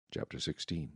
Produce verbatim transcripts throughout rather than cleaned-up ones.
Chapter sixteen.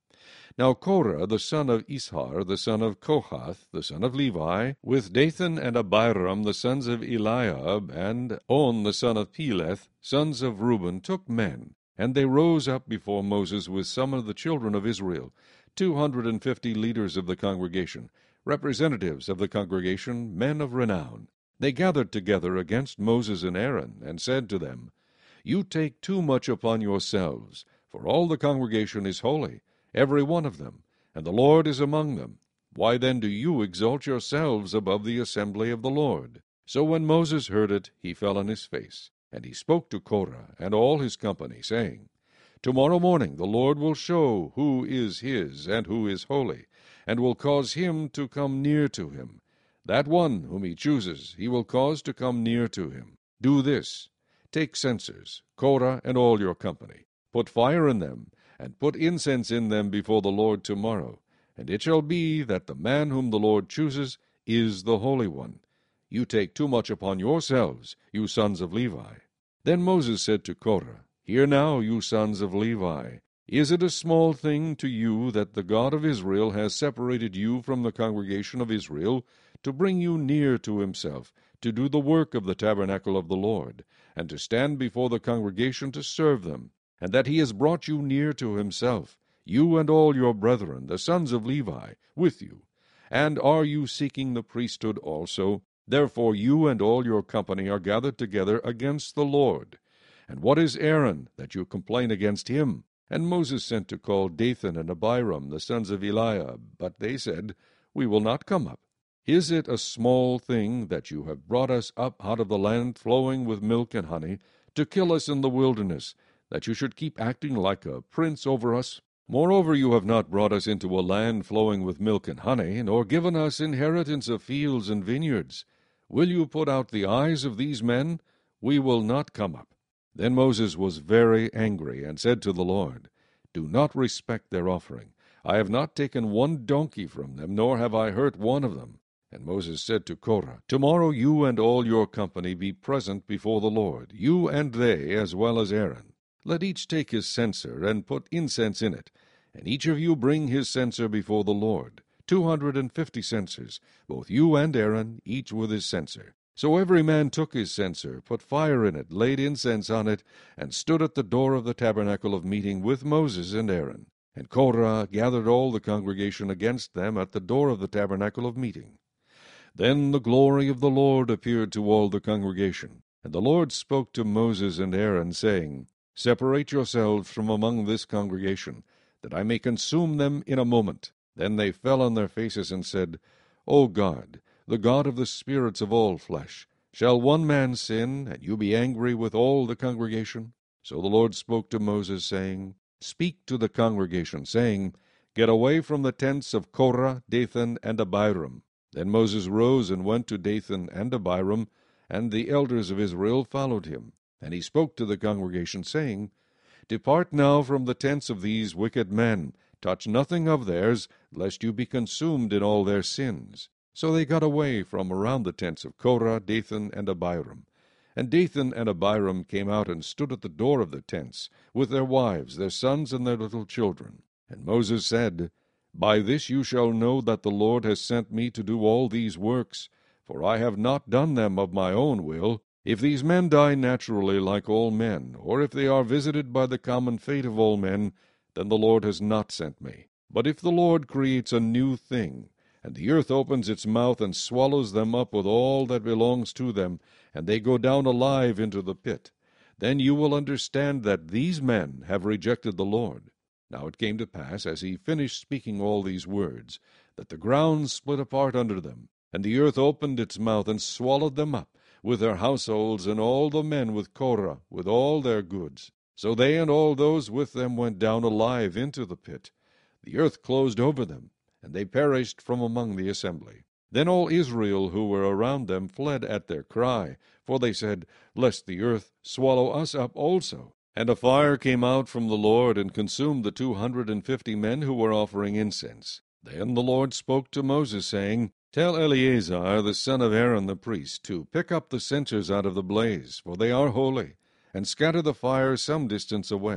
Now Korah the son of Ishar, the son of Kohath, the son of Levi, with Dathan and Abiram, the sons of Eliab, and On the son of Peleth, sons of Reuben, took men, and they rose up before Moses with some of the children of Israel, two hundred and fifty leaders of the congregation, representatives of the congregation, men of renown. They gathered together against Moses and Aaron, and said to them, You take too much upon yourselves, for all the congregation is holy, every one of them, and the Lord is among them. Why then do you exalt yourselves above the assembly of the Lord? So when Moses heard it, he fell on his face, and he spoke to Korah and all his company, saying, Tomorrow morning the Lord will show who is his and who is holy, and will cause him to come near to him. That one whom he chooses he will cause to come near to him. Do this, take censers, Korah and all your company, put fire in them, and put incense in them before the Lord tomorrow. And it shall be that the man whom the Lord chooses is the Holy One. You take too much upon yourselves, you sons of Levi. Then Moses said to Korah, Hear now, you sons of Levi, is it a small thing to you that the God of Israel has separated you from the congregation of Israel, to bring you near to himself, to do the work of the tabernacle of the Lord, and to stand before the congregation to serve them, and that he has brought you near to himself, you and all your brethren, the sons of Levi, with you? And are you seeking the priesthood also? Therefore you and all your company are gathered together against the Lord. And what is Aaron, that you complain against him? And Moses sent to call Dathan and Abiram, the sons of Eliab, but they said, We will not come up. Is it a small thing that you have brought us up out of the land flowing with milk and honey, to kill us in the wilderness, that you should keep acting like a prince over us? Moreover, you have not brought us into a land flowing with milk and honey, nor given us inheritance of fields and vineyards. Will you put out the eyes of these men? We will not come up. Then Moses was very angry, and said to the Lord, Do not respect their offering. I have not taken one donkey from them, nor have I hurt one of them. And Moses said to Korah, Tomorrow you and all your company be present before the Lord, you and they, as well as Aaron. Let each take his censer, and put incense in it, and each of you bring his censer before the Lord, two hundred and fifty censers, both you and Aaron, each with his censer. So every man took his censer, put fire in it, laid incense on it, and stood at the door of the tabernacle of meeting with Moses and Aaron. And Korah gathered all the congregation against them at the door of the tabernacle of meeting. Then the glory of the Lord appeared to all the congregation. And the Lord spoke to Moses and Aaron, saying, Separate yourselves from among this congregation, that I may consume them in a moment. Then they fell on their faces and said, O God, the God of the spirits of all flesh, shall one man sin, and you be angry with all the congregation? So the Lord spoke to Moses, saying, Speak to the congregation, saying, Get away from the tents of Korah, Dathan, and Abiram. Then Moses rose and went to Dathan and Abiram, and the elders of Israel followed him. And he spoke to the congregation, saying, Depart now from the tents of these wicked men, touch nothing of theirs, lest you be consumed in all their sins. So they got away from around the tents of Korah, Dathan, and Abiram. And Dathan and Abiram came out and stood at the door of the tents, with their wives, their sons, and their little children. And Moses said, By this you shall know that the Lord has sent me to do all these works, for I have not done them of my own will. If these men die naturally like all men, or if they are visited by the common fate of all men, then the Lord has not sent me. But if the Lord creates a new thing, and the earth opens its mouth and swallows them up with all that belongs to them, and they go down alive into the pit, then you will understand that these men have rejected the Lord. Now it came to pass, as he finished speaking all these words, that the ground split apart under them, and the earth opened its mouth and swallowed them up, with their households, and all the men with Korah, with all their goods. So they and all those with them went down alive into the pit. The earth closed over them, and they perished from among the assembly. Then all Israel who were around them fled at their cry, for they said, Lest the earth swallow us up also. And a fire came out from the Lord, and consumed the two hundred and fifty men who were offering incense. Then the Lord spoke to Moses, saying, Tell Eleazar the son of Aaron the priest to pick up the censers out of the blaze, for they are holy, and scatter the fire some distance away.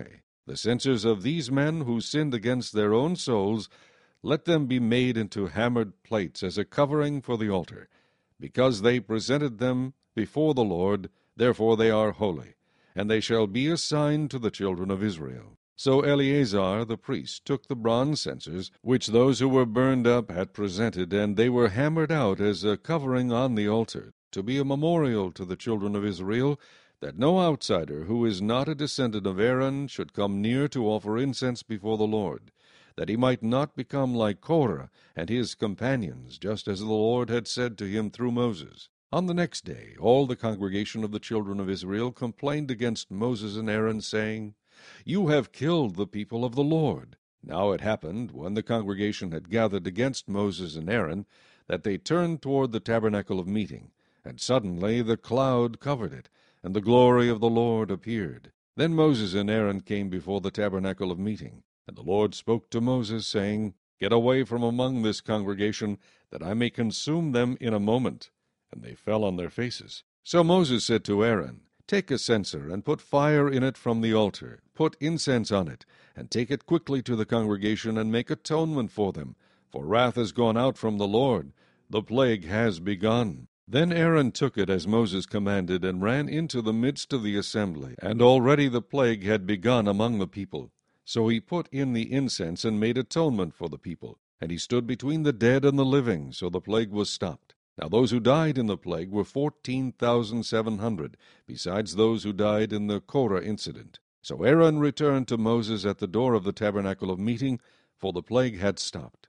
The censers of these men who sinned against their own souls, let them be made into hammered plates as a covering for the altar. Because they presented them before the Lord, therefore they are holy, and they shall be a sign to the children of Israel. So Eleazar the priest took the bronze censers, which those who were burned up had presented, and they were hammered out as a covering on the altar, to be a memorial to the children of Israel, that no outsider who is not a descendant of Aaron should come near to offer incense before the Lord, that he might not become like Korah and his companions, just as the Lord had said to him through Moses. On the next day all the congregation of the children of Israel complained against Moses and Aaron, saying, You have killed the people of the Lord. Now it happened, when the congregation had gathered against Moses and Aaron, that they turned toward the tabernacle of meeting, and suddenly the cloud covered it, and the glory of the Lord appeared. Then Moses and Aaron came before the tabernacle of meeting, and the Lord spoke to Moses, saying, Get away from among this congregation, that I may consume them in a moment. And they fell on their faces. So Moses said to Aaron, Take a censer, and put fire in it from the altar. Put incense on it, and take it quickly to the congregation, and make atonement for them. For wrath has gone out from the Lord. The plague has begun. Then Aaron took it as Moses commanded, and ran into the midst of the assembly. And already the plague had begun among the people. So he put in the incense, and made atonement for the people. And he stood between the dead and the living, so the plague was stopped. Now those who died in the plague were fourteen thousand seven hundred, besides those who died in the Korah incident. So Aaron returned to Moses at the door of the tabernacle of meeting, for the plague had stopped.